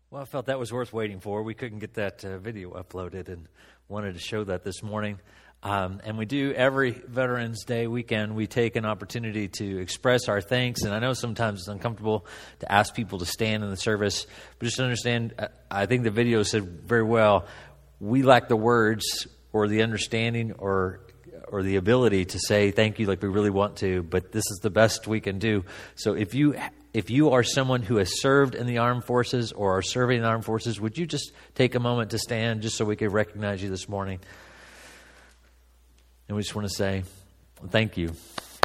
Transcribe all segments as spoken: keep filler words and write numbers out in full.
Well, I felt that was worth waiting for. We couldn't get that uh, video uploaded and wanted to show that this morning. Um, and we do every Veterans Day weekend, we take an opportunity to express our thanks. And I know sometimes it's uncomfortable to ask people to stand in the service, but just understand, I think the video said very well, we lack the words or the understanding or or the ability to say thank you like we really want to, but this is the best we can do. So if you if you are someone who has served in the armed forces or are serving in the armed forces, would you just take a moment to stand just so we could recognize you this morning? And we just want to say thank you.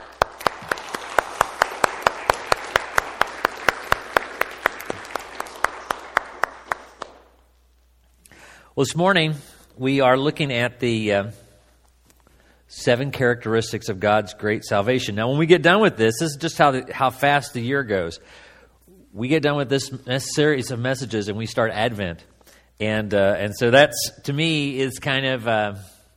Well, this morning we are looking at the uh, seven characteristics of God's great salvation. Now, when we get done with this, this is just how the, how fast the year goes. We get done with this series of messages and we start Advent, and uh, and so that's, to me, is kind of uh,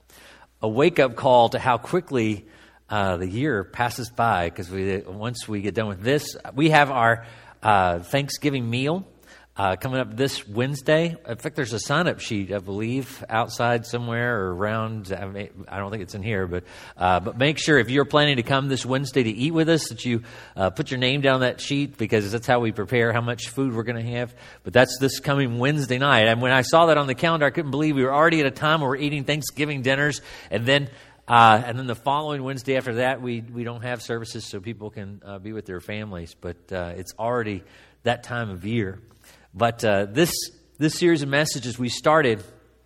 a wake-up call to how quickly uh, the year passes by. Because we once we get done with this, we have our uh, Thanksgiving meal Uh, coming up this Wednesday. In fact, there's a sign-up sheet, I believe, outside somewhere or around. I, mean, I don't think it's in here, but uh, but make sure if you're planning to come this Wednesday to eat with us that you uh, put your name down on that sheet, because that's how we prepare how much food we're going to have. But that's this coming Wednesday night. And when I saw that on the calendar, I couldn't believe we were already at a time where we're eating Thanksgiving dinners, and then uh, and then the following Wednesday after that, we we don't have services so people can uh, be with their families. But uh, it's already that time of year. But uh, this this series of messages we started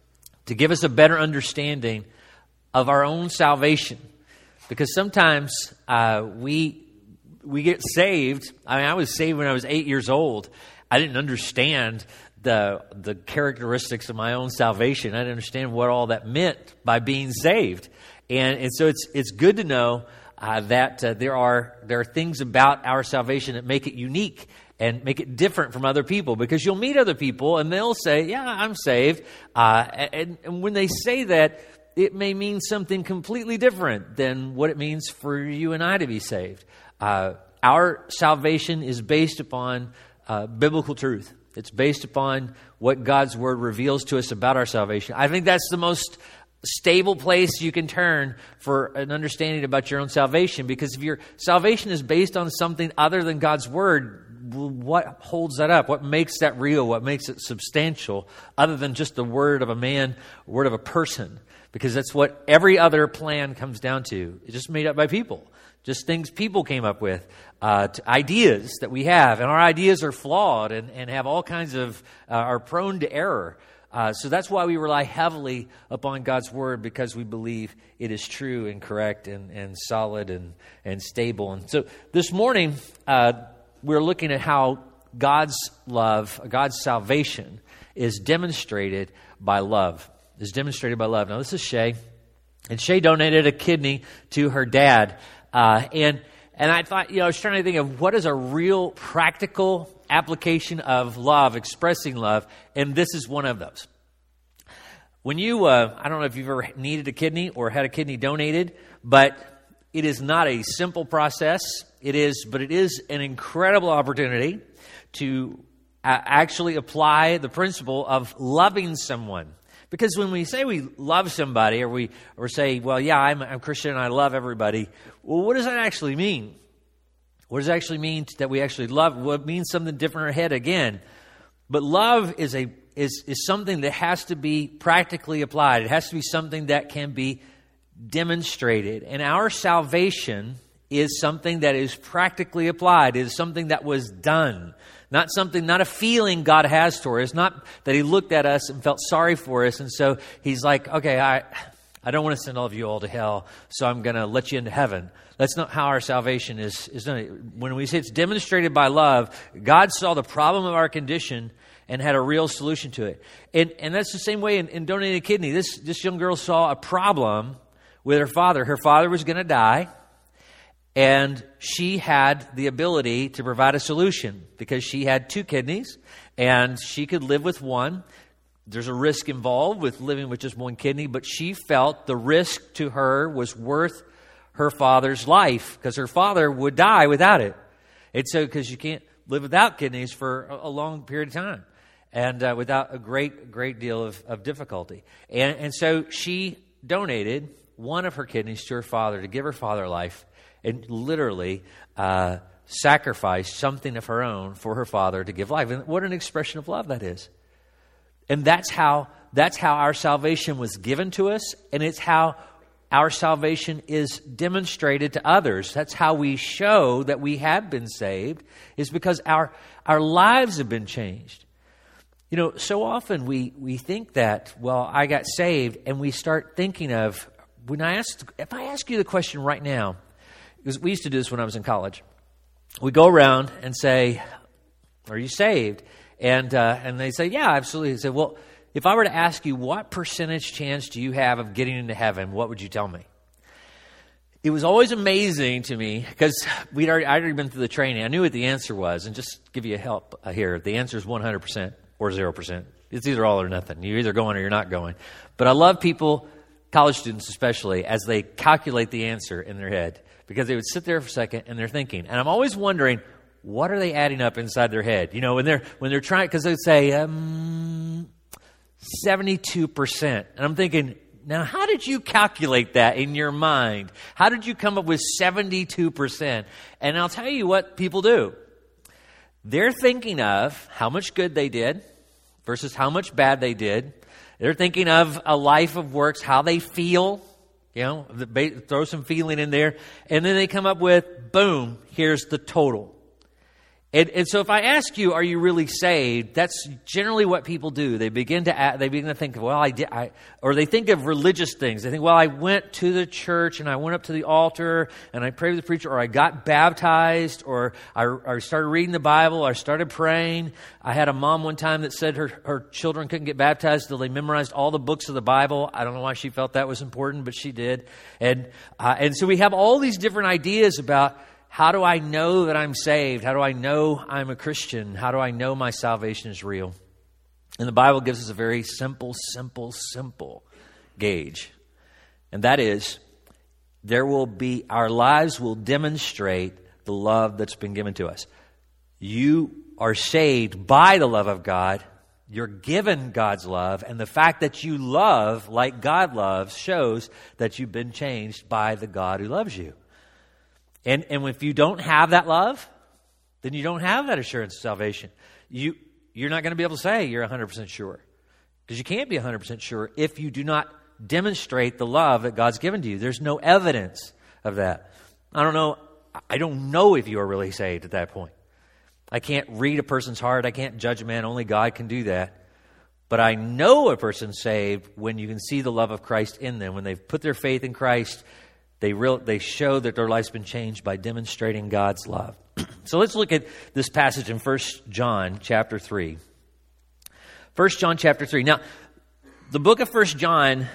to give us a better understanding of our own salvation, because sometimes uh, we we get saved. I mean, I was saved when I was eight years old. I didn't understand the the characteristics of my own salvation. I didn't understand what all that meant by being saved, and and so it's it's good to know uh, that uh, there are there are things about our salvation that make it unique and make it different from other people, because you'll meet other people and they'll say, yeah, I'm saved. Uh, and, and when they say that, it may mean something completely different than what it means for you and I to be saved. Uh, our salvation is based upon uh, biblical truth. It's based upon what God's Word reveals to us about our salvation. I think that's the most stable place you can turn for an understanding about your own salvation, because if your salvation is based on something other than God's Word, what holds that up? What makes that real? What makes it substantial other than just the word of a man, word of a person? Because that's what every other plan comes down to. It's just made up by people. Just things people came up with, uh, ideas that we have. And our ideas are flawed and, and have all kinds of, uh, are prone to error. Uh, so that's why we rely heavily upon God's Word, because we believe it is true and correct and, and solid and, and stable. And so this morning, uh, we're looking at how God's love, God's salvation is demonstrated by love. Is demonstrated by love. Now, this is Shay. And Shay donated a kidney to her dad. Uh, and and I thought, you know, I was trying to think of what is a real practical application of love, expressing love. And this is one of those. When you, uh, I don't know if you've ever needed a kidney or had a kidney donated, but it is not a simple process. It is, but it is an incredible opportunity to uh, actually apply the principle of loving someone. Because when we say we love somebody, or we or say, well, yeah, I'm, I'm Christian and I love everybody, well, what does that actually mean? What does it actually mean that we actually love? Well, it means something different in our head again. But love is a is is something that has to be practically applied. It has to be something that can be demonstrated. And our salvation is something that is practically applied. It is something that was done. Not something, not a feeling God has for us. Not that He looked at us and felt sorry for us. And so He's like, okay, I I don't want to send all of you all to hell, so I'm going to let you into heaven. That's not how our salvation is, is done. When we say it's demonstrated by love, God saw the problem of our condition and had a real solution to it. And and that's the same way in, in donating a kidney. This, this young girl saw a problem with her father. Her father was going to die. And she had the ability to provide a solution because she had two kidneys and she could live with one. There's a risk involved with living with just one kidney, but she felt the risk to her was worth her father's life, because her father would die without it. And so, because you can't live without kidneys for a long period of time. and uh, without a great, great deal of, of difficulty. And, and so she donated one of her kidneys to her father to give her father life, and literally uh, sacrificed something of her own for her father to give life. And what an expression of love that is. And that's how that's how our salvation was given to us, and it's how our salvation is demonstrated to others. That's how we show that we have been saved, is because our our lives have been changed. You know, so often we, we think that, well, I got saved, and we start thinking of, when I ask, if I ask you the question right now, because we used to do this when I was in college, we go around and say, are you saved? And uh, and they say, yeah, absolutely. They say, well, if I were to ask you, what percentage chance do you have of getting into heaven, what would you tell me? It was always amazing to me, because we'd already, I'd already been through the training. I knew what the answer was. And just to give you a help here, the answer is one hundred percent or zero percent. It's either all or nothing. You're either going or you're not going. But I love people, college students especially, as they calculate the answer in their head, because they would sit there for a second and they're thinking. And I'm always wondering, what are they adding up inside their head? You know, when they're when they're trying, because they'd say um, seventy-two percent, and I'm thinking, now how did you calculate that in your mind? How did you come up with seventy-two percent? And I'll tell you what people do. They're thinking of how much good they did versus how much bad they did. They're thinking of a life of works, how they feel. You know, throw some feeling in there, and then they come up with, boom, here's the total. And, and so if I ask you, are you really saved? That's generally what people do. They begin to add, they begin to think of, well, I did, I, or they think of religious things. They think, well, I went to the church and I went up to the altar and I prayed with the preacher, or I got baptized, or I, I started reading the Bible, or I started praying. I had a mom one time that said her, her children couldn't get baptized until they memorized all the books of the Bible. I don't know why she felt that was important, but she did. And uh, and so we have all these different ideas about, how do I know that I'm saved? How do I know I'm a Christian? How do I know my salvation is real? And the Bible gives us a very simple, simple, simple gauge. And that is, there will be, our lives will demonstrate the love that's been given to us. You are saved by the love of God. You're given God's love. And the fact that you love like God loves shows that you've been changed by the God who loves you. And and if you don't have that love, then you don't have that assurance of salvation. You, you're not going to be able to say you're one hundred percent sure. Because you can't be one hundred percent sure if you do not demonstrate the love that God's given to you. There's no evidence of that. I don't know. I don't know if you are really saved at that point. I can't read a person's heart. I can't judge a man. Only God can do that. But I know a person's saved when you can see the love of Christ in them. When they've put their faith in Christ, They real, they show that their life's been changed by demonstrating God's love. So let's look at this passage in First John chapter three. First John chapter three. Now, the book of First John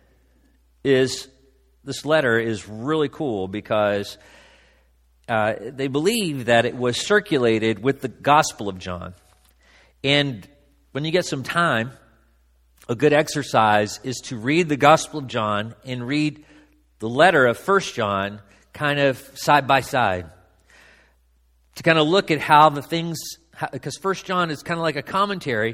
is, this letter is really cool because uh, they believe that it was circulated with the Gospel of John. And when you get some time, a good exercise is to read the Gospel of John and read the letter of First John kind of side by side, to kind of look at how the things, because First John is kind of like a commentary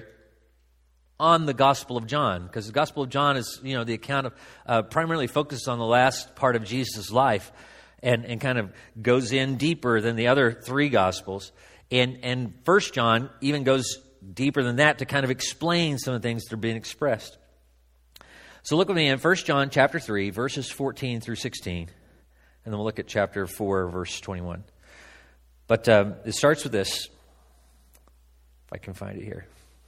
on the Gospel of John, because the Gospel of John is, you know, the account of, uh, primarily focused on the last part of Jesus' life, and, and kind of goes in deeper than the other three Gospels. And, and First John even goes deeper than that to kind of explain some of the things that are being expressed. So look with me in First John chapter three, verses fourteen through sixteen. And then we'll look at chapter four, verse twenty-one. But um, it starts with this. If I can find it here.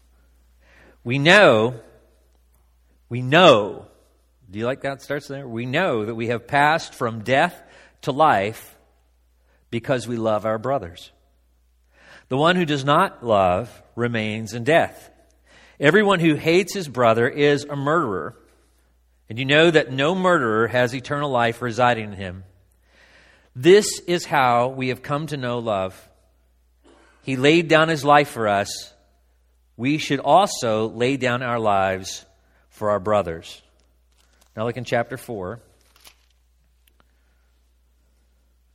We know, we know, do you like that? It starts there. We know that we have passed from death to life because we love our brothers. The one who does not love remains in death. Everyone who hates his brother is a murderer. And you know that no murderer has eternal life residing in him. This is how we have come to know love. He laid down his life for us. We should also lay down our lives for our brothers. Now look in chapter four,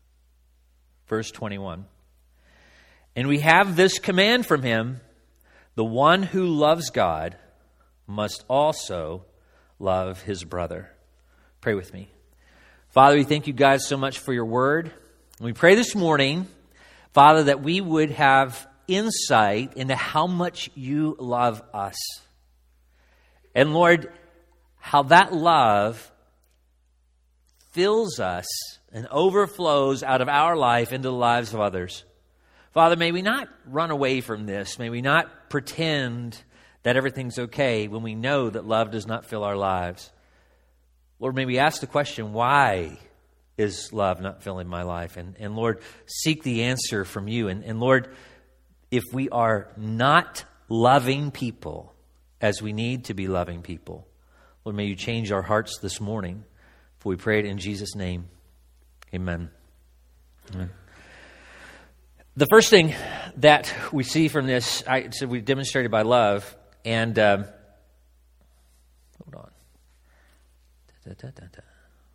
verse twenty-one. And we have this command from him: The one who loves God must also love his brother. Pray with me. Father, we thank you, God, so much for your word. We pray this morning, Father, that we would have insight into how much you love us. And Lord, how that love fills us and overflows out of our life into the lives of others. Father, may we not run away from this. May we not pretend that everything's okay when we know that love does not fill our lives. Lord, may we ask the question, why is love not filling my life? And, and Lord, seek the answer from you. And, and Lord, if we are not loving people as we need to be loving people, Lord, may you change our hearts this morning. For we pray it in Jesus' name. Amen. Amen. The first thing that we see from this, I said we demonstrated by love, and um, hold on. Da, da, da, da.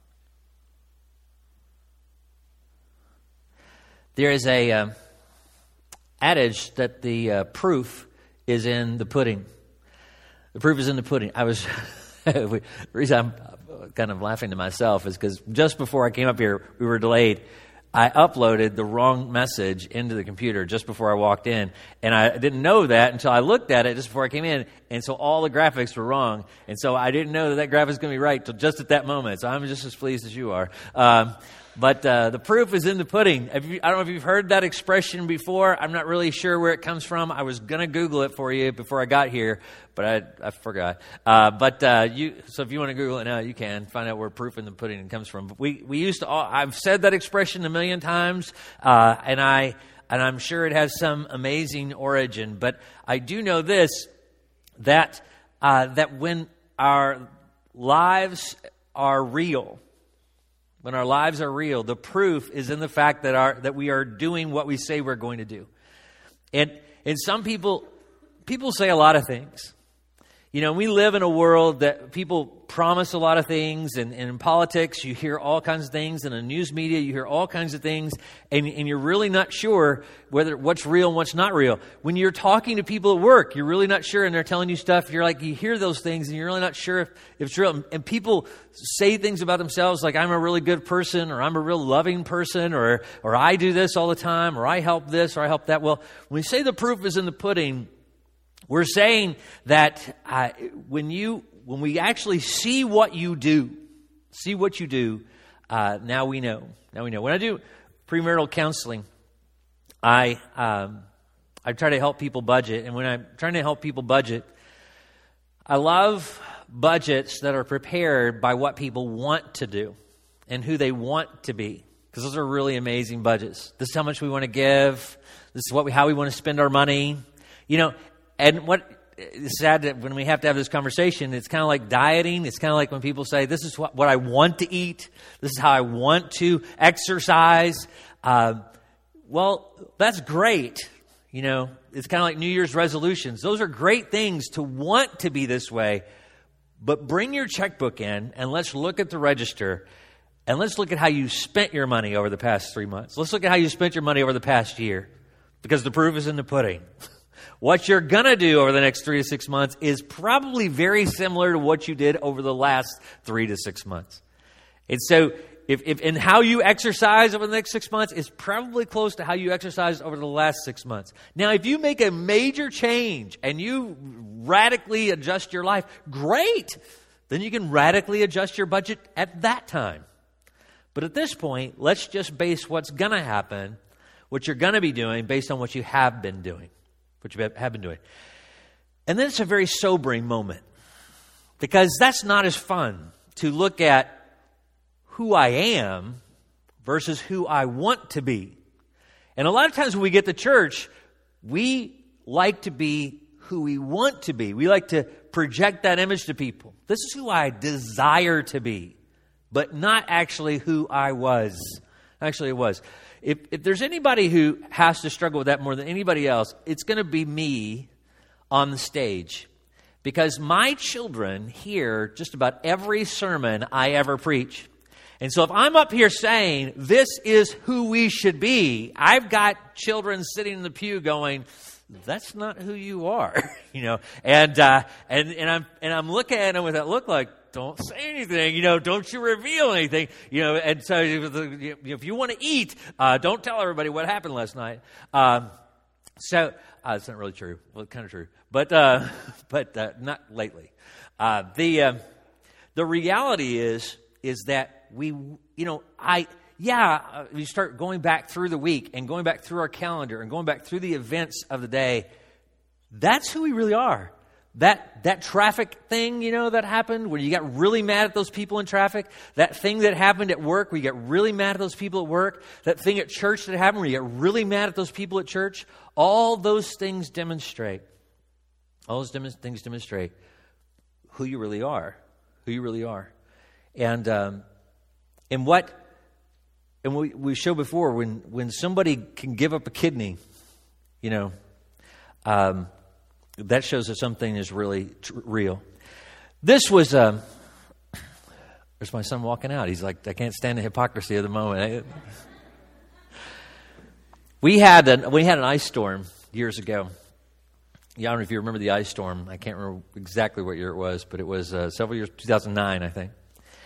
There is a um, adage that the uh, proof is in the pudding. The proof is in the pudding. I was the reason I'm kind of laughing to myself is because just before I came up here, we were delayed. I uploaded the wrong message into the computer just before I walked in, and I didn't know that until I looked at it just before I came in, and so all the graphics were wrong, and so I didn't know that that graphic was going to be right till just at that moment, so I'm just as pleased as you are. Um, but uh, the proof is in the pudding. Have you, I don't know if you've heard that expression before. I'm not really sure where it comes from. I was going to Google it for you before I got here, but I, I forgot. Uh, but uh, you, so if you want to Google it now, you can find out where proof in the pudding comes from. But we we used to. All, I've said that expression a million times, uh, and I and I'm sure it has some amazing origin. But I do know this, that uh, that when our lives are real. When our lives are real, the proof is in the fact that our that we are doing what we say we're going to do. And and some people people say a lot of things. You know, we live in a world that people promise a lot of things, and, and in politics you hear all kinds of things, and in news media you hear all kinds of things, and, and you're really not sure whether what's real and what's not real. When you're talking to people at work, you're really not sure, and they're telling you stuff, you're like, you hear those things, and you're really not sure if, if it's real. And people say things about themselves like, I'm a really good person, or I'm a real loving person, or or I do this all the time, or I help this, or I help that. Well, when we say the proof is in the pudding, we're saying that uh, when you, when we actually see what you do, see what you do, uh, now we know. Now we know. When I do premarital counseling, I um, I try to help people budget, and when I'm trying to help people budget, I love budgets that are prepared by what people want to do and who they want to be, because those are really amazing budgets. This is how much we want to give. This is what we, how we want to spend our money. You know. And what is sad that when we have to have this conversation, it's kind of like dieting. It's kind of like when people say, this is what, what I want to eat. This is how I want to exercise. Uh, well, that's great. You know, it's kind of like New Year's resolutions. Those are great things to want to be this way. But bring your checkbook in and let's look at the register. And let's look at how you spent your money over the past three months. Let's look at how you spent your money over the past year. Because the proof is in the pudding. What you're going to do over the next three to six months is probably very similar to what you did over the last three to six months. And so, if, if and how you exercise over the next six months is probably close to how you exercised over the last six months. Now, if you make a major change and you radically adjust your life, great. Then you can radically adjust your budget at that time. But at this point, let's just base what's going to happen, what you're going to be doing, based on what you have been doing. What you have been doing. And then it's a very sobering moment, because that's not as fun to look at who I am versus who I want to be. And a lot of times when we get to church, we like to be who we want to be. We like to project that image to people. This is who I desire to be, but not actually who I was. Actually, it was. If, if there's anybody who has to struggle with that more than anybody else, it's going to be me on the stage. Because my children hear just about every sermon I ever preach. And so if I'm up here saying, this is who we should be, I've got children sitting in the pew going, that's not who you are, you know. And uh, and and I'm and I'm looking at him with that look like, don't say anything, you know, don't you reveal anything, you know. And so if you want to eat, uh, don't tell everybody what happened last night. Um, so uh, it's not really true. Well, kind of true, but uh, but uh, not lately. Uh, the uh, the reality is is that we, you know, I. Yeah, uh, we start going back through the week and going back through our calendar and going back through the events of the day. That's who we really are. That that traffic thing, you know, that happened where you got really mad at those people in traffic. That thing that happened at work where you got really mad at those people at work. That thing at church that happened where you got really mad at those people at church. All those things demonstrate, all those dem- things demonstrate who you really are, who you really are. And, um, and what... And we, we showed before, when, when somebody can give up a kidney, you know, um, that shows that something is really tr- real. This was, um, there's my son walking out. He's like, I can't stand the hypocrisy of the moment. we had an, we had an ice storm years ago. Yeah, I don't know if you remember the ice storm. I can't remember exactly what year it was, but it was uh, several years, two thousand nine, I think.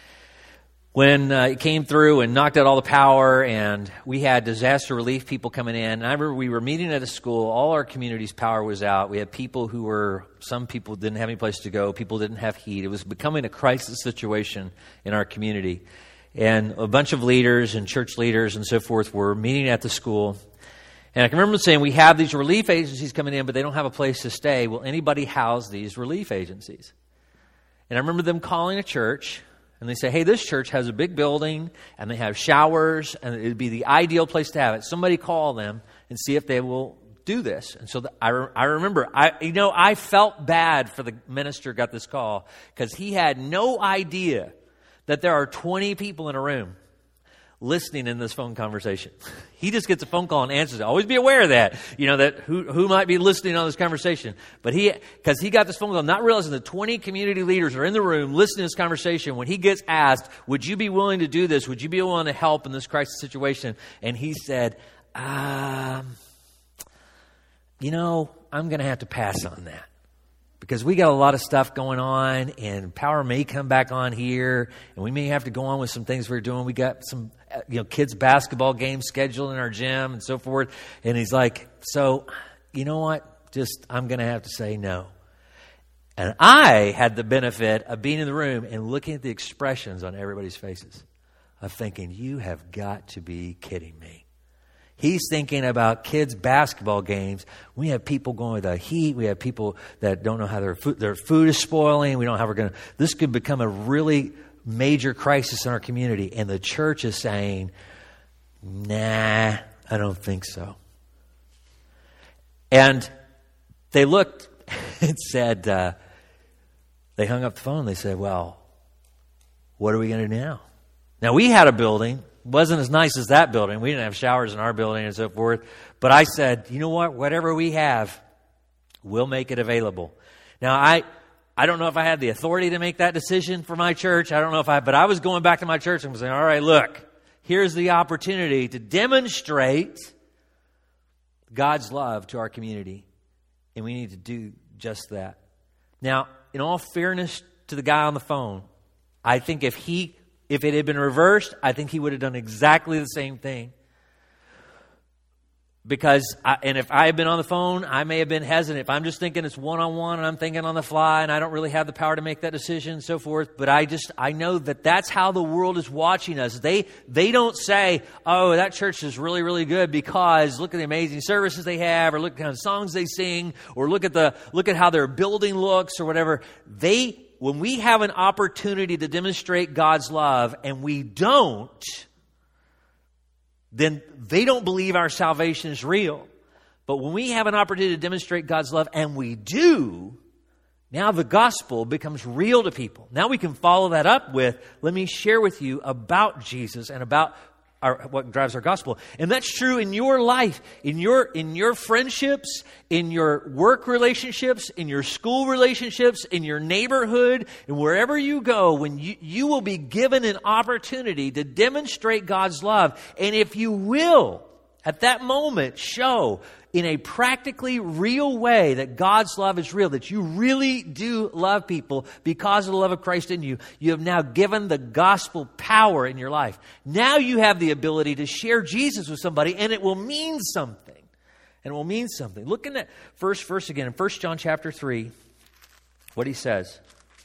When uh, it came through and knocked out all the power, and we had disaster relief people coming in. And I remember we were meeting at a school. All our community's power was out. We had people who were, some people didn't have any place to go. People didn't have heat. It was becoming a crisis situation in our community. And a bunch of leaders and church leaders and so forth were meeting at the school. And I can remember saying, we have these relief agencies coming in, but they don't have a place to stay. Will anybody house these relief agencies? And I remember them calling a church. And they say, hey, this church has a big building, and they have showers, and it would be the ideal place to have it. Somebody call them and see if they will do this. And so the, I, re- I remember, I you know, I felt bad for the minister who got this call, because he had no idea that there are twenty people in a room listening in this phone conversation. He just gets a phone call and answers it. Always be aware of that, you know, that who who might be listening on this conversation. But he, because he got this phone call, not realizing that twenty community leaders are in the room listening to this conversation. When he gets asked, would you be willing to do this? Would you be willing to help in this crisis situation? And he said, um, you know, I'm going to have to pass on that. Because we got a lot of stuff going on, and power may come back on here, and we may have to go on with some things we're doing. We got some, you know, kids' basketball games scheduled in our gym and so forth. And he's like, so, you know what? Just, I'm going to have to say no. And I had the benefit of being in the room and looking at the expressions on everybody's faces of thinking, you have got to be kidding me. He's thinking about kids' basketball games. We have people going with the heat. We have people that don't know how their food, their food is spoiling. We don't know how we're going to. This could become a really major crisis in our community. And the church is saying, nah, I don't think so. And they looked and said, uh, they hung up the phone. They said, well, what are we going to do now? Now, we had a building. Wasn't as nice as that building. We didn't have showers in our building and so forth. But I said, you know what? Whatever we have, we'll make it available. Now, I I don't know if I had the authority to make that decision for my church. I don't know if I, but I was going back to my church and was saying, all right, look, here's the opportunity to demonstrate God's love to our community. And we need to do just that. Now, in all fairness to the guy on the phone, I think if he If it had been reversed, I think he would have done exactly the same thing. Because, I, and if I had been on the phone, I may have been hesitant. If I'm just thinking it's one-on-one and I'm thinking on the fly and I don't really have the power to make that decision and so forth. But I just, I know that that's how the world is watching us. They, they don't say, oh, that church is really, really good because look at the amazing services they have, or look at the kind of songs they sing, or look at the, look at how their building looks or whatever. They, When we have an opportunity to demonstrate God's love and we don't, then they don't believe our salvation is real. But when we have an opportunity to demonstrate God's love and we do, now the gospel becomes real to people. Now we can follow that up with, let me share with you about Jesus and about Our, what drives our gospel. And that's true in your life, in your in your friendships, in your work relationships, in your school relationships, in your neighborhood, and wherever you go, when you, you will be given an opportunity to demonstrate God's love. And if you will, at that moment, show in a practically real way that God's love is real, that you really do love people because of the love of Christ in you, you have now given the gospel power in your life. Now you have the ability to share Jesus with somebody, and it will mean something. And it will mean something. Look in that first verse again in First John chapter three, what he says.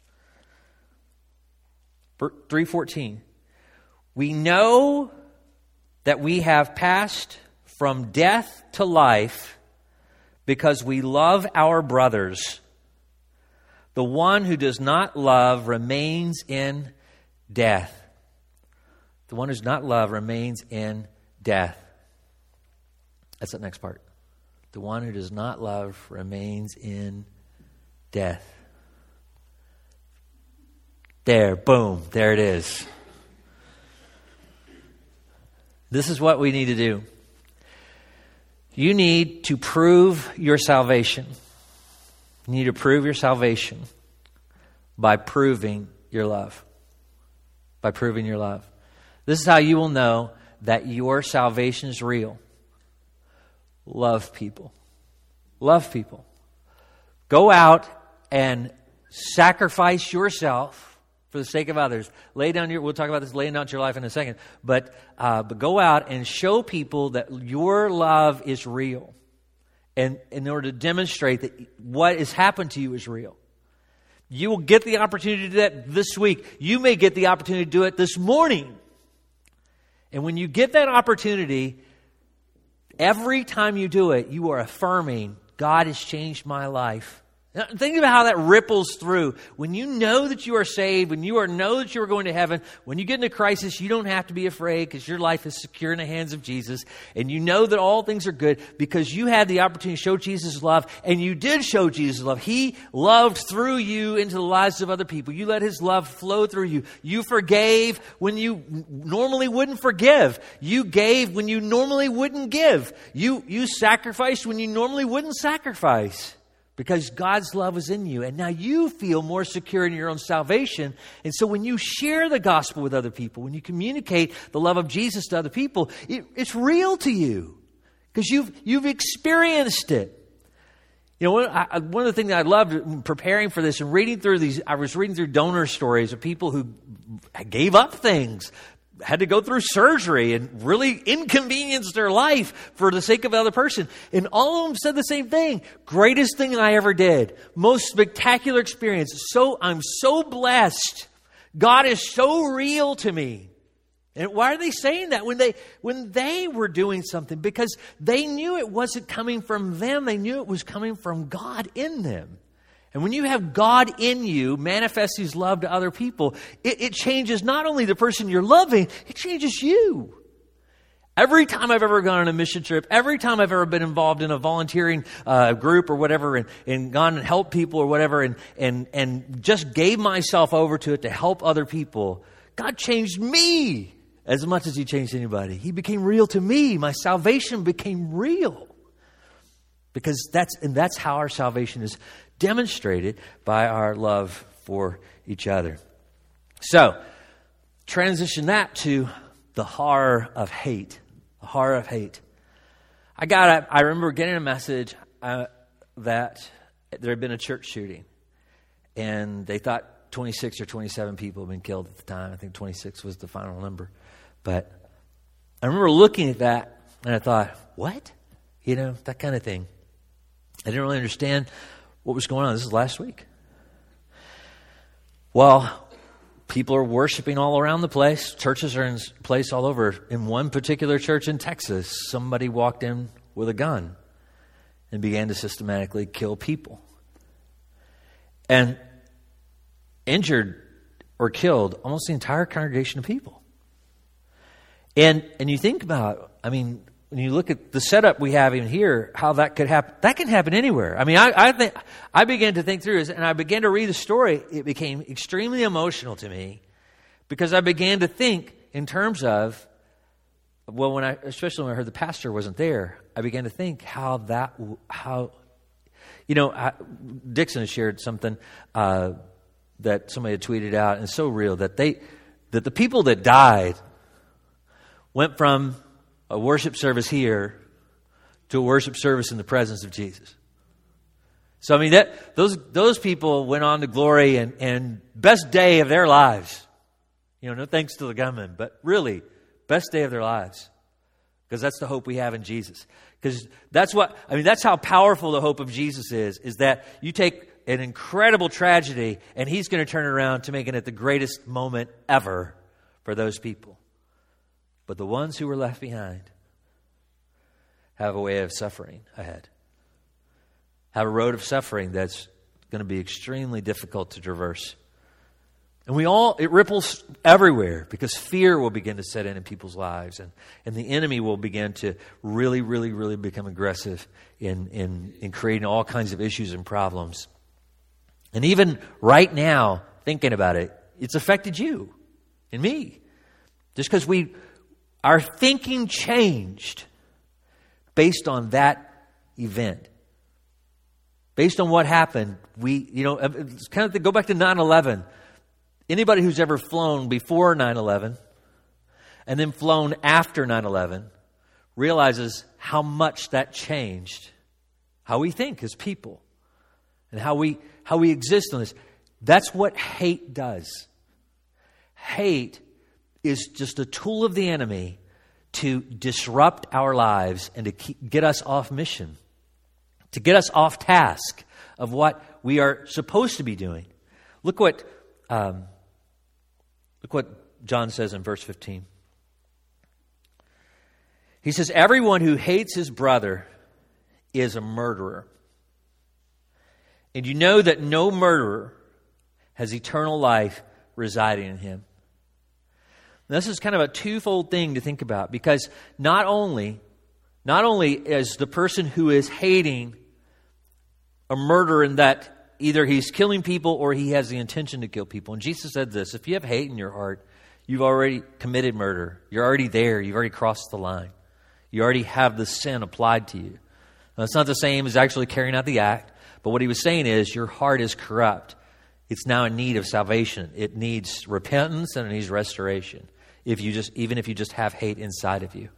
three fourteen. We know that we have passed from death to life because we love our brothers. The one who does not love remains in death. The one who does not love remains in death. That's the next part. The one who does not love remains in death. There, boom, there it is. This is what we need to do. You need to prove your salvation. You need to prove your salvation by proving your love. By proving your love. This is how you will know that your salvation is real. Love people. Love people. Go out and sacrifice yourself for the sake of others. Lay down your, we'll talk about this laying down your life in a second, but, uh, but go out and show people that your love is real. And in order to demonstrate that what has happened to you is real. You will get the opportunity to do that this week. You may get the opportunity to do it this morning. And when you get that opportunity, every time you do it, you are affirming, God has changed my life. Now, think about how that ripples through. When you know that you are saved, when you are know that you are going to heaven, when you get into crisis, you don't have to be afraid because your life is secure in the hands of Jesus. And you know that all things are good because you had the opportunity to show Jesus' love. And you did show Jesus' love. He loved through you into the lives of other people. You let His love flow through you. You forgave when you normally wouldn't forgive. You gave when you normally wouldn't give. You, you sacrificed when you normally wouldn't sacrifice. Because God's love is in you. And now you feel more secure in your own salvation. And so when you share the gospel with other people, when you communicate the love of Jesus to other people, it, it's real to you. Because you've, you've experienced it. You know, one, I, one of the things that I loved preparing for this and reading through these, I was reading through donor stories of people who gave up things, had to go through surgery and really inconvenienced their life for the sake of the other person. And all of them said the same thing. Greatest thing I ever did. Most spectacular experience. So I'm so blessed. God is so real to me. And why are they saying that when they when they were doing something? Because they knew it wasn't coming from them. They knew it was coming from God in them. And when you have God in you, manifest His love to other people, it, it changes not only the person you're loving, it changes you. Every time I've ever gone on a mission trip, every time I've ever been involved in a volunteering uh, group or whatever, and, and gone and helped people or whatever, and, and, and just gave myself over to it to help other people, God changed me as much as He changed anybody. He became real to me. My salvation became real. Because that's, and that's how our salvation is demonstrated, by our love for each other. So, transition that to the horror of hate. The horror of hate. I got. A, I remember getting a message uh, that there had been a church shooting, and they thought twenty-six or twenty-seven people had been killed at the time. I think twenty-six was the final number. But I remember looking at that, and I thought, what? You know, that kind of thing. I didn't really understand what was going on. This is last week. Well, people are worshiping all around the place. Churches are in place all over. In one particular church in Texas, somebody walked in with a gun and began to systematically kill people. And injured or killed almost the entire congregation of people. And and you think about, I mean, when you look at the setup we have in here, how that could happen, that can happen anywhere. I mean, I, I think I began to think through this, and I began to read the story. It became extremely emotional to me because I began to think in terms of, well, when I, especially when I heard the pastor wasn't there, I began to think how that, how, you know, I, Dixon has shared something uh, that somebody had tweeted out, and it's so real that they, that the people that died went from a worship service here to a worship service in the presence of Jesus. So I mean, that those those people went on to glory and, and best day of their lives. You know, no thanks to the gunman, but really, best day of their lives. Because that's the hope we have in Jesus. Because that's what, I mean, that's how powerful the hope of Jesus is, is that you take an incredible tragedy and He's going to turn it around to making it the greatest moment ever for those people. But the ones who were left behind have a way of suffering ahead. Have a road of suffering that's going to be extremely difficult to traverse. And we all, it ripples everywhere because fear will begin to set in in people's lives. And, and the enemy will begin to really, really, really become aggressive in, in, in creating all kinds of issues and problems. And even right now, thinking about it, it's affected you and me. Just because we, our thinking changed based on that event. Based on what happened, we, you know, it's kind of the, go back to nine eleven. Anybody who's ever flown before nine eleven and then flown after nine eleven realizes how much that changed how we think as people and how we how we exist on this. That's what hate does. Hate is just a tool of the enemy to disrupt our lives and to keep, get us off mission, to get us off task of what we are supposed to be doing. Look what um, look what John says in verse fifteen. He says, "Everyone who hates his brother is a murderer. And you know that no murderer has eternal life residing in him." Now, this is kind of a twofold thing to think about, because not only, not only is the person who is hating a murderer in that either he's killing people or he has the intention to kill people. And Jesus said this: if you have hate in your heart, you've already committed murder. You're already there. You've already crossed the line. You already have the sin applied to you. Now, it's not the same as actually carrying out the act, but what he was saying is your heart is corrupt. It's now in need of salvation. It needs repentance and it needs restoration. If you just, even if you just have hate inside of you,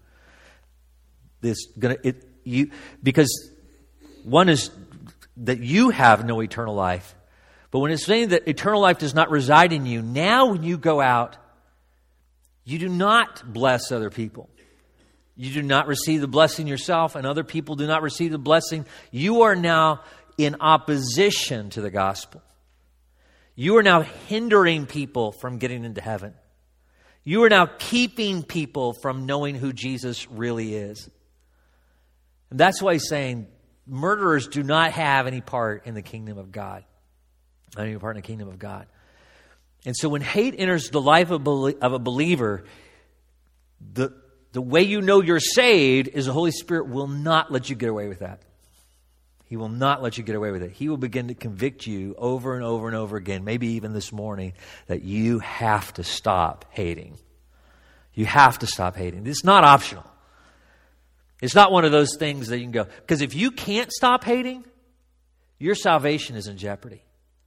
this gonna it you because one is that you have no eternal life, but when it's saying that eternal life does not reside in you, now when you go out, you do not bless other people. You do not receive the blessing yourself, and other people do not receive the blessing. You are now in opposition to the gospel. You are now hindering people from getting into heaven. You are now keeping people from knowing who Jesus really is. And that's why he's saying murderers do not have any part in the kingdom of God. Not any part in the kingdom of God. And so when hate enters the life of a believer, the, the way you know you're saved is the Holy Spirit will not let you get away with that. He will not let you get away with it. He will begin to convict you over and over and over again, maybe even this morning, that you have to stop hating. You have to stop hating. It's not optional. It's not one of those things that you can go, because if you can't stop hating, your salvation is in jeopardy.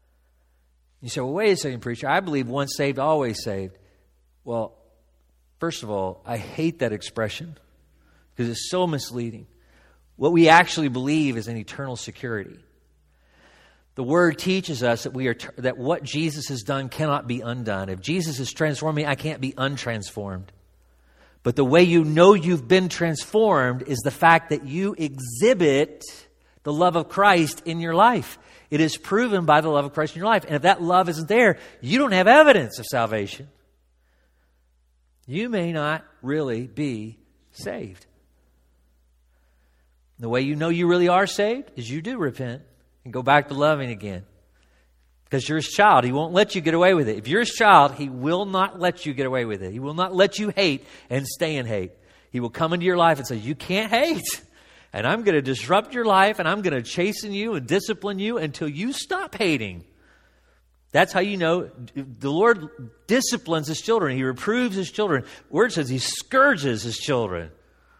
You say, well, wait a second, preacher. I believe once saved, always saved. Well, first of all, I hate that expression because it's so misleading. What we actually believe is an eternal security. The Word teaches us that we are that what Jesus has done cannot be undone. If Jesus has transformed me, I can't be untransformed. But the way you know you've been transformed is the fact that you exhibit the love of Christ in your life. It is proven by the love of Christ in your life. And if that love isn't there, you don't have evidence of salvation. You may not really be saved. The way you know you really are saved is you do repent and go back to loving again. Because you're His child. He won't let you get away with it. If you're His child, He will not let you get away with it. He will not let you hate and stay in hate. He will come into your life and say, you can't hate. And I'm going to disrupt your life and I'm going to chasten you and discipline you until you stop hating. That's how you know the Lord disciplines His children. He reproves His children. The Word says He scourges His children.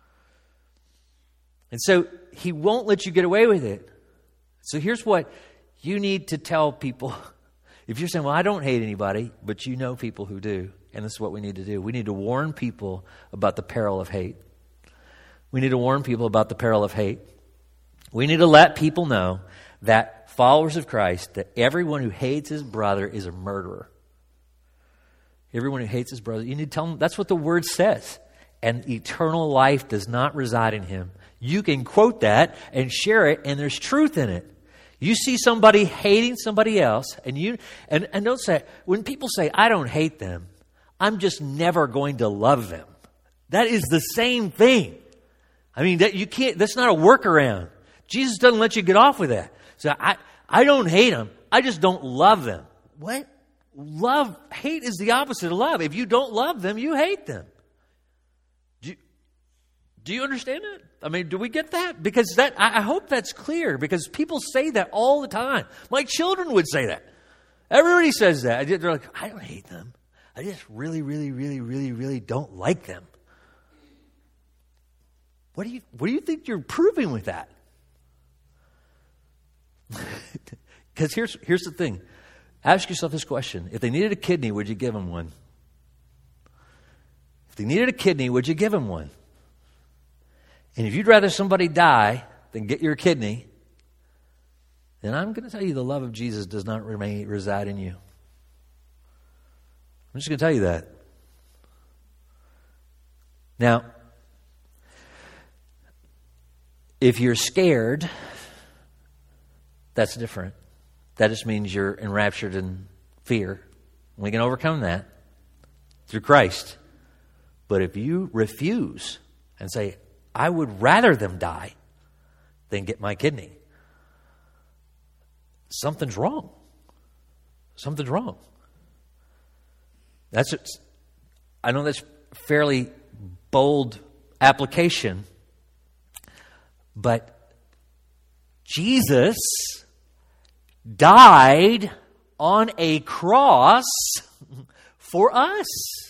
And so He won't let you get away with it. So here's what you need to tell people. If you're saying, well, I don't hate anybody, but you know people who do. And this is what we need to do. We need to warn people about the peril of hate. We need to warn people about the peril of hate. We need to let people know that followers of Christ, that everyone who hates his brother is a murderer. Everyone who hates his brother, you need to tell them that's what the word says. And eternal life does not reside in him. You can quote that and share it, and there's truth in it. You see somebody hating somebody else, and you and, and don't say, when people say, I don't hate them, I'm just never going to love them. That is the same thing. I mean, that you can't, that's not a workaround. Jesus doesn't let you get off with that. So I, I don't hate them. I just don't love them. What? Love, hate is the opposite of love. If you don't love them, you hate them. Do you, do you understand that? I mean, do we get that? Because that, I, I hope that's clear, because people say that all the time. My children would say that. Everybody says that. They're like, I don't hate them. I just really, really, really, really, really don't like them. What do you, what do you think you're proving with that? Because here's, here's the thing. Ask yourself this question. If they needed a kidney, would you give them one? If they needed a kidney, would you give them one? And if you'd rather somebody die than get your kidney, then I'm going to tell you the love of Jesus does not remain reside in you. I'm just going to tell you that. Now, if you're scared, that's different. That just means you're enraptured in fear. We can overcome that through Christ. But if you refuse and say, I would rather them die than get my kidney, something's wrong. Something's wrong. That's, I know that's fairly bold application, but Jesus died on a cross for us.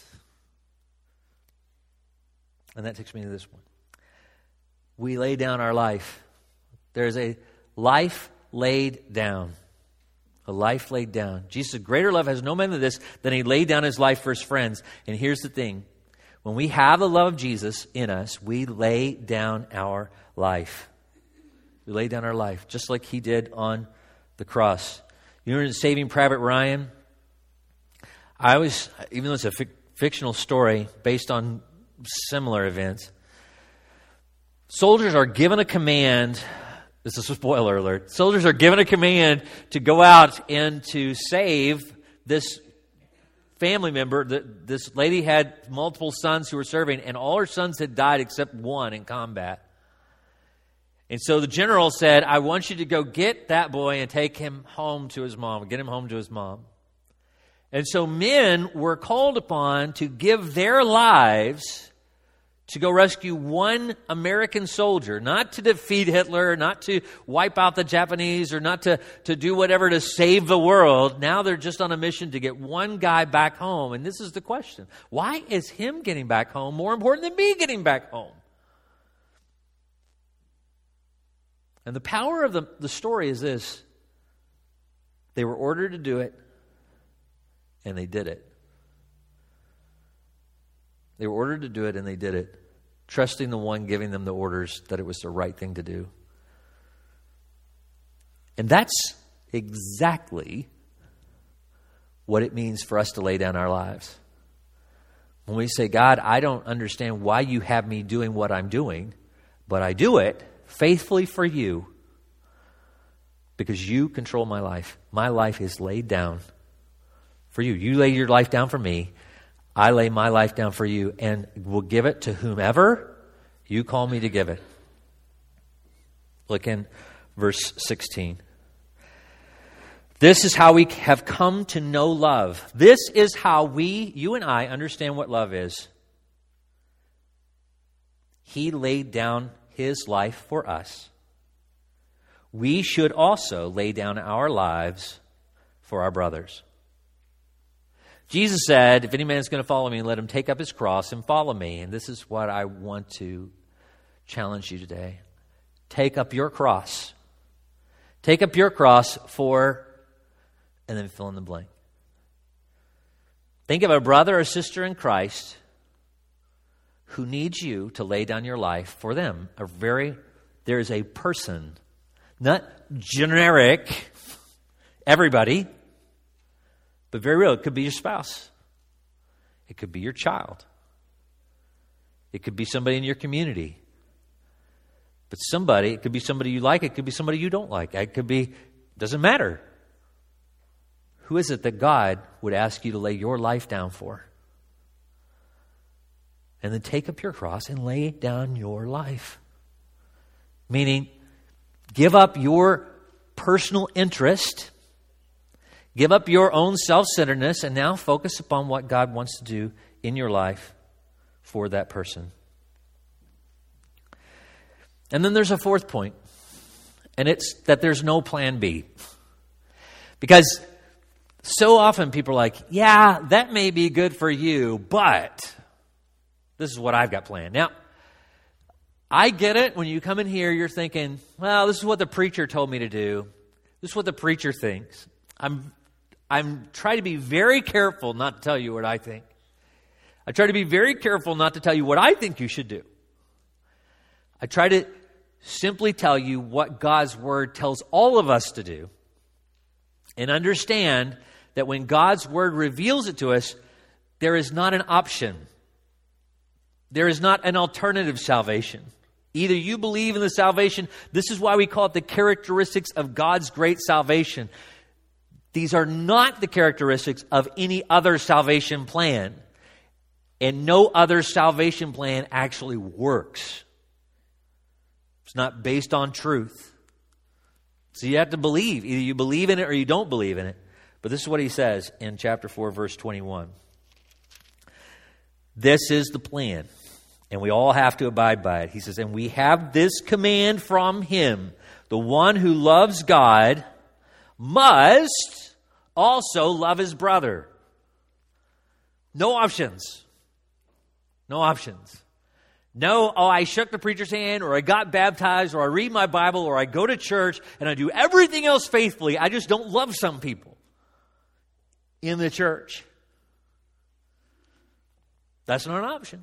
And that takes me to this one. We lay down our life. There's a life laid down. A life laid down. Jesus' greater love has no man than this, than he laid down his life for his friends. And here's the thing. When we have the love of Jesus in us, we lay down our life. We lay down our life, just like he did on the cross. You know, in Saving Private Ryan, I always, even though it's a fic- fictional story based on similar events, soldiers are given a command. This is a spoiler alert. Soldiers are given a command to go out and to save this family member. This lady had multiple sons who were serving, and all her sons had died except one in combat. And so the general said, I want you to go get that boy and take him home to his mom, get him home to his mom. And so men were called upon to give their lives to go rescue one American soldier, not to defeat Hitler, not to wipe out the Japanese, or not to, to do whatever to save the world. Now they're just on a mission to get one guy back home. And this is the question. Why is him getting back home more important than me getting back home? And the power of the, the story is this. They were ordered to do it, and they did it. They were ordered to do it, and they did it, trusting the one giving them the orders that it was the right thing to do. And that's exactly what it means for us to lay down our lives. When we say, God, I don't understand why you have me doing what I'm doing, but I do it faithfully for you because you control my life. My life is laid down for you. You lay your life down for me. I lay my life down for you, and will give it to whomever you call me to give it. Look in verse sixteen. This is how we have come to know love. This is how we, you and I, understand what love is. He laid down his life for us. We should also lay down our lives for our brothers. Jesus said, if any man is going to follow me, let him take up his cross and follow me. And this is what I want to challenge you today. Take up your cross. Take up your cross for, and then fill in the blank. Think of a brother or sister in Christ who needs you to lay down your life for them. A very, there is a person, not generic, everybody, but very real. It could be your spouse. It could be your child. It could be somebody in your community. But somebody, it could be somebody you like, it could be somebody you don't like. It could be, doesn't matter. Who is it that God would ask you to lay your life down for? And then take up your cross and lay down your life. Meaning, give up your personal interest, give up your own self-centeredness, and now focus upon what God wants to do in your life for that person. And then there's a fourth point, and it's that there's no plan B. Because so often people are like, yeah, that may be good for you, but this is what I've got planned. Now, I get it. When you come in here, you're thinking, well, this is what the preacher told me to do. This is what the preacher thinks. I'm I'm trying to be very careful not to tell you what I think. I try to be very careful not to tell you what I think you should do. I try to simply tell you what God's Word tells all of us to do, and understand that when God's Word reveals it to us, there is not an option. There is not an alternative salvation. Either you believe in the salvation, this is why we call it the characteristics of God's great salvation. These are not the characteristics of any other salvation plan. And no other salvation plan actually works. It's not based on truth. So you have to believe. Either you believe in it or you don't believe in it. But this is what he says in chapter four, verse twenty-one. This is the plan, and we all have to abide by it. He says, and we have this command from him. The one who loves God must also love his brother. No options. No options. No, oh, I shook the preacher's hand, or I got baptized, or I read my Bible, or I go to church, and I do everything else faithfully. I just don't love some people in the church. That's not an option.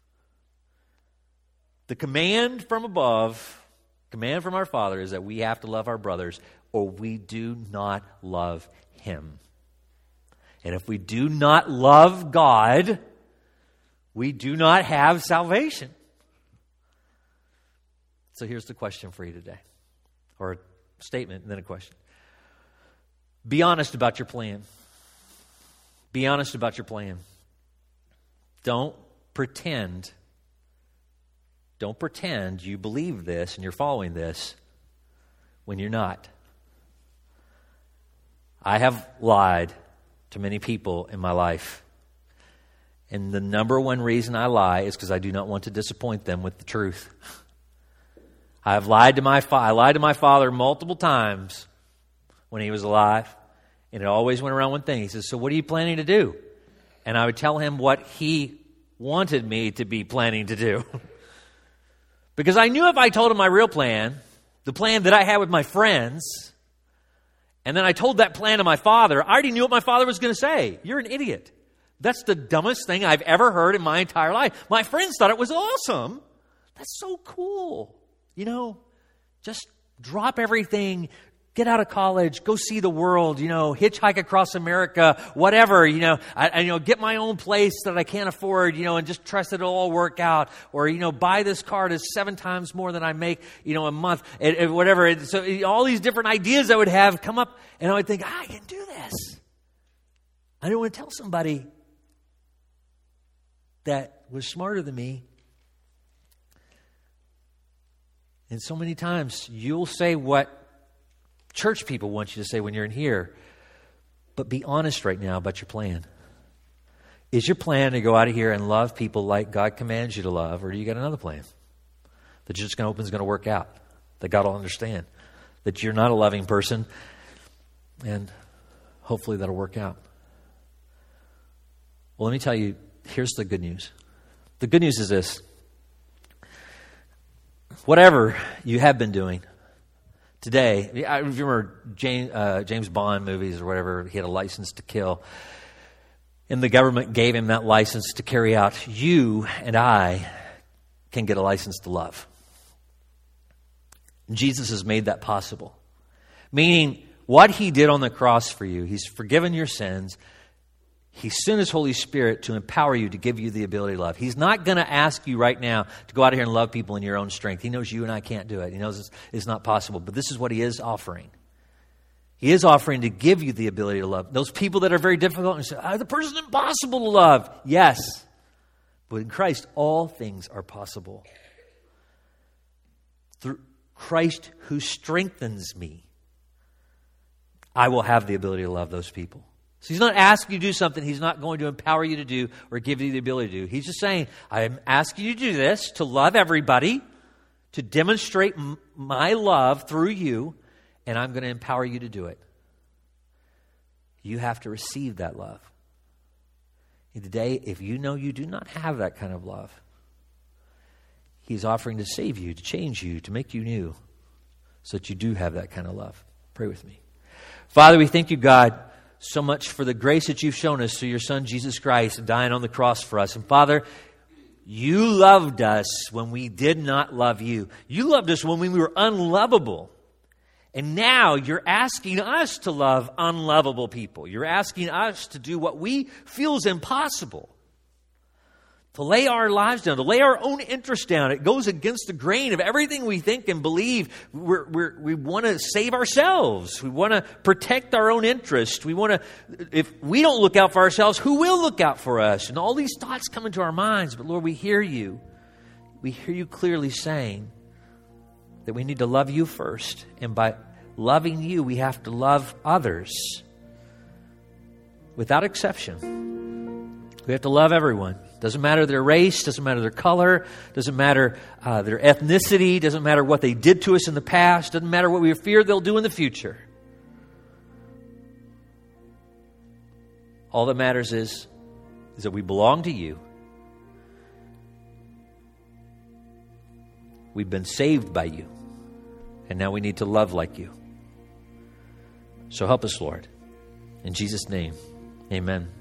The command from above, command from our Father, is that we have to love our brothers, or we do not love him. And if we do not love God, we do not have salvation. So here's the question for you today. Or a statement and then a question. Be honest about your plan. Be honest about your plan. Don't pretend. Don't pretend you believe this and you're following this when you're not. I have lied to many people in my life. And the number one reason I lie is because I do not want to disappoint them with the truth. I've lied to my fa- I lied to my father multiple times when he was alive, and it always went around one thing. He says, "So what are you planning to do?" And I would tell him what he wanted me to be planning to do. Because I knew if I told him my real plan, the plan that I had with my friends, and then I told that plan to my father, I already knew what my father was going to say. You're an idiot. That's the dumbest thing I've ever heard in my entire life. My friends thought it was awesome. That's so cool. You know, just drop everything, get out of college, go see the world, you know, hitchhike across America, whatever, you know, I, I you know, get my own place that I can't afford, you know, and just trust that it'll all work out. Or, you know, buy this car that's seven times more than I make, you know, a month, and, and whatever. And so all these different ideas I would have come up, and I would think, I can do this. I don't want to tell somebody that was smarter than me. And so many times you'll say what church people want you to say when you're in here, but be honest right now about your plan. Is your plan to go out of here and love people like God commands you to love, or do you got another plan that you're just going to open is going to work out, that God will understand that you're not a loving person, and hopefully that'll work out? Well, let me tell you, here's the good news. The good news is this. Whatever you have been doing today, I remember James, uh, James Bond movies or whatever, he had a license to kill. And the government gave him that license to carry out. You and I can get a license to love. Jesus has made that possible. Meaning, what he did on the cross for you, he's forgiven your sins. He sent his Holy Spirit to empower you, to give you the ability to love. He's not going to ask you right now to go out here and love people in your own strength. He knows you and I can't do it. He knows it's, it's not possible. But this is what he is offering. He is offering to give you the ability to love. Those people that are very difficult and say, oh, the person is impossible to love. Yes. But in Christ, all things are possible. Through Christ who strengthens me, I will have the ability to love those people. So he's not asking you to do something he's not going to empower you to do or give you the ability to do. He's just saying, I'm asking you to do this, to love everybody, to demonstrate m- my love through you, and I'm going to empower you to do it. You have to receive that love. And today, if you know you do not have that kind of love, he's offering to save you, to change you, to make you new, so that you do have that kind of love. Pray with me. Father, we thank you, God, so much for the grace that you've shown us through your Son, Jesus Christ, dying on the cross for us. And Father, you loved us when we did not love you. You loved us when we were unlovable. And now you're asking us to love unlovable people. You're asking us to do what we feel is impossible. To lay our lives down, to lay our own interests down. It goes against the grain of everything we think and believe. We're, we're, we want to save ourselves. We want to protect our own interest. We want to, if we don't look out for ourselves, who will look out for us? And all these thoughts come into our minds. But Lord, we hear you. We hear you clearly saying that we need to love you first. And by loving you, we have to love others. Without exception. We have to love everyone. Doesn't matter their race, doesn't matter their color, doesn't matter uh, their ethnicity, doesn't matter what they did to us in the past, doesn't matter what we fear they'll do in the future. All that matters is, is that we belong to you. We've been saved by you. And now we need to love like you. So help us, Lord. In Jesus' name, amen.